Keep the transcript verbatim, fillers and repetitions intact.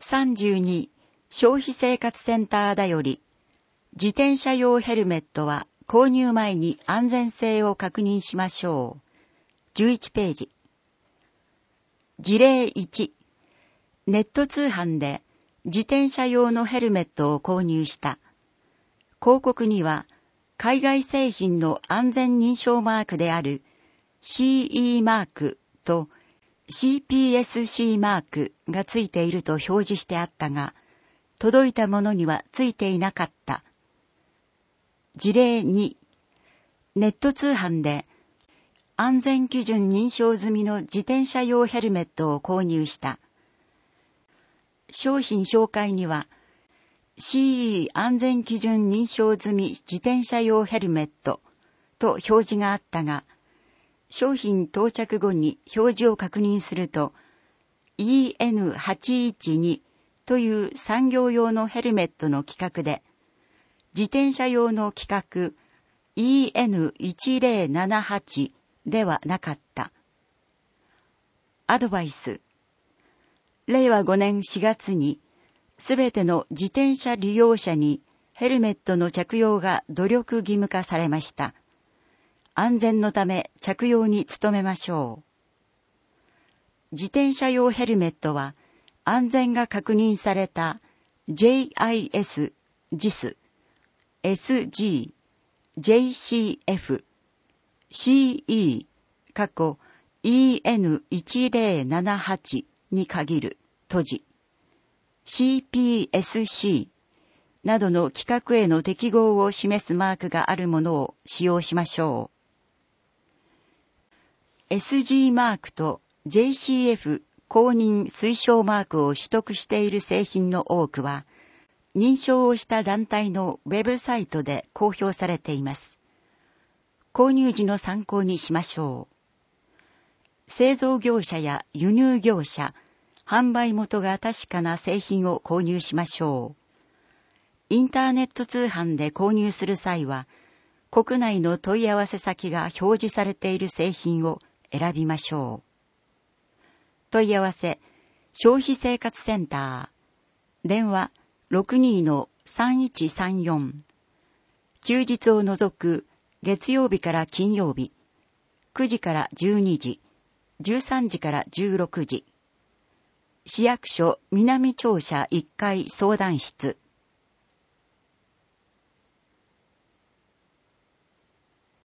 さんじゅうに消費生活センターだより、自転車用ヘルメットは購入前に安全性を確認しましょう。じゅういちページ。事例いち、ネット通販で自転車用のヘルメットを購入した。広告には海外製品の安全認証マークである シーイー マークと シーピーエスシー マークがついていると表示してあったが、届いたものにはついていなかった。事例に、ネット通販で安全基準認証済みの自転車用ヘルメットを購入した。商品紹介には シーイー 安全基準認証済み自転車用ヘルメットと表示があったが、商品到着後に表示を確認すると イーエヌはちいちに という産業用のヘルメットの規格で、自転車用の規格 イーエヌいちぜろななはち ではなかった。アドバイス。れいわごねんしがつに、すべての自転車利用者にヘルメットの着用が努力義務化されました。安全のため着用に努めましょう。自転車用ヘルメットは安全が確認された ジェイアイエス、ジス、エスジー、ジェイシーエフ、シーイー、過去 イーエヌいちぜろななはち に限る、閉じ、シーピーエスシー などの規格への適合を示すマークがあるものを使用しましょう。エスジー マークと ジェイシーエフ 公認推奨マークを取得している製品の多くは、認証をした団体のウェブサイトで公表されています。購入時の参考にしましょう。製造業者や輸入業者、販売元が確かな製品を購入しましょう。インターネット通販で購入する際は、国内の問い合わせ先が表示されている製品を選びましょう。問い合わせ、消費生活センター、電話 ろくにのさんいちさんよん、休日を除く月曜日から金曜日、くじからじゅうにじ、じゅうさんじからじゅうろくじ、市役所南庁舎いっかい相談室、